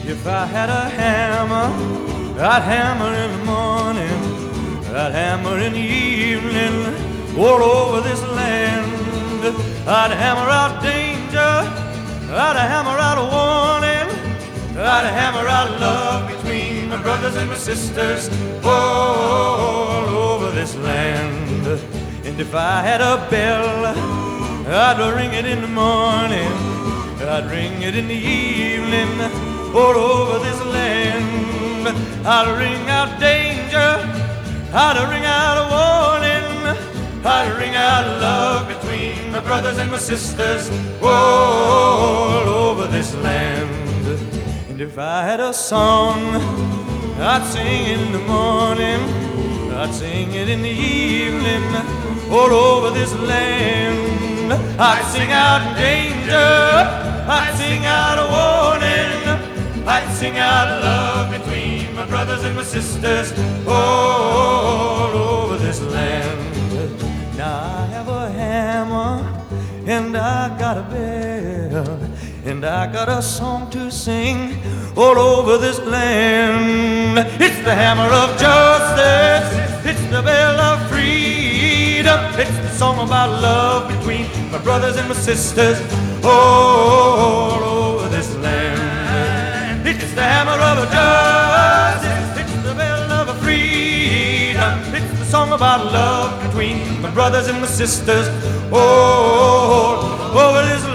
If I had a hammer, I'd hammer in the morning, I'd hammer in the evening, all over this land. I'd hammer out danger, I'd hammer out a warning, I'd hammer out love between my brothers and my sisters all over this land. And if I had a bell, I'd ring it in the morning, I'd ring it in the evening, all over this land. I'd ring out danger, I'd ring out a warning, I'd ring out love between my brothers and my sisters all over this land. And if I had a song, I'd sing it in the morning, I'd sing it in the evening, all over this land. I'd sing out danger, I'd sing out a warning, I'd sing out love between my brothers and my sisters all over this land. Now I have a hammer and I got a bell and I got a song to sing all over this land. It's the hammer of justice, it's the bell of freedom, it's the song about love between my brothers and my sisters all over this land. It's the hammer of justice, it's the bell of freedom, it's the song about love between my brothers and my sisters all over this land.